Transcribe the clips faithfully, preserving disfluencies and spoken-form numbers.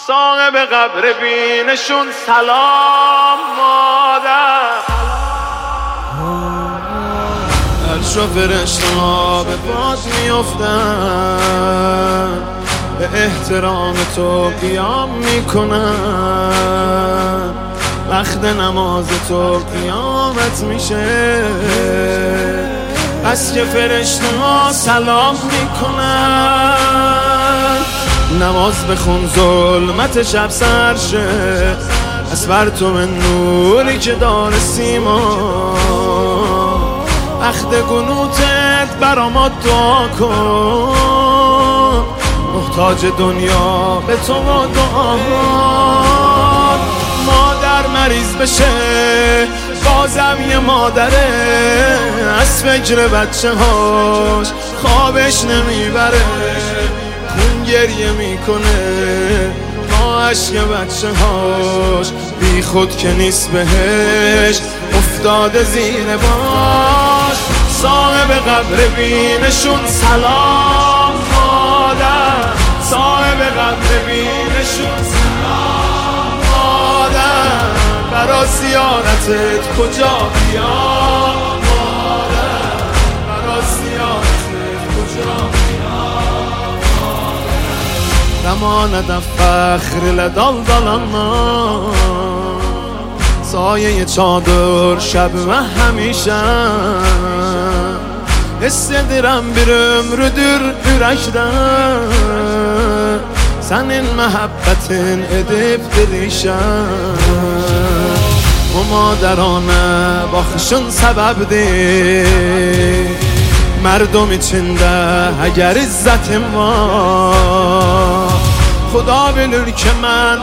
صاحب قبر بینشون سلام مادر. عرش و فرشته ها به پات میافتن، به احترام تو قیام میکنن. وقت نماز تو قیامت میشه، پس که فرشته ها سلام میکنن. نماز بخون ظلمت شب سر شه، از بر تو من نوری که دار سیما. وقت قنوتت برا ما دعا کن، محتاج دنیا به تو و دعا. مادر مریض بشه بازم یه مادره، از فکر بچه هاش خوابش نمیبره. خون گریه میکنه با عشق بچه هاش، بی خود که نیست بهش افتاده زیر باش. صاحب قبر بینشون سلام مادر، صاحب قبر بینشون سلام مادر. برا زیارتت کجا بیام مادر، برا زیارتت کجا بیام مادر. نماند فخر لدال دلنا، سایه چادر شب و همیشه. Hissedirim bir ömrüdür yürekten, senin muhabbetin edip dirişen. Bu maderane bakışın sebepdir, merdum içinde eğer izzetim var. Xuda bilir ki mən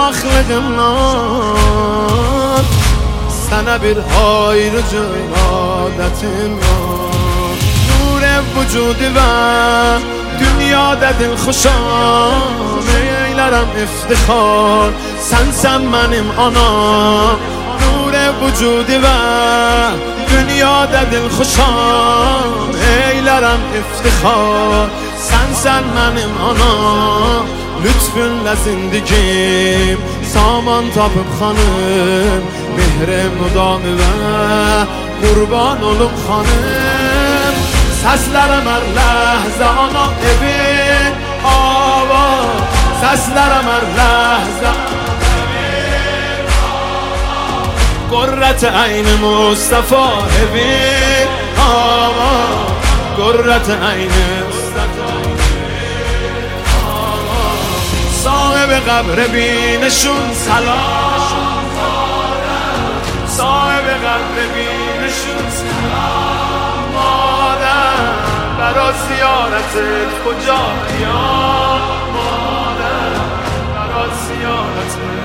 uşaqlığımdan sənə bir ayrıcı adətim var. وجودی و dünyada dil خوشم eylərəm iftixar. Sənsən mənim anam, nur vücudi və dünyada dil خوشم eylərəm iftixar. Sənsən mənim anam, lütfünlə zindigim saman tapıb xanım. Mehrim mudamı və qurban olub xanım. Seslerim her lehze ana evin avar, seslerim her lehze evin avar. Kurret-i Ayn Mustafa evin avar, Kurret-i Ayn Mustafa evin avar. Sahibi qabre bineshun salam mādar, sahibi qabre bineshun salam mādar. برا زیارتت کجا بیام مادر، برا زیارتت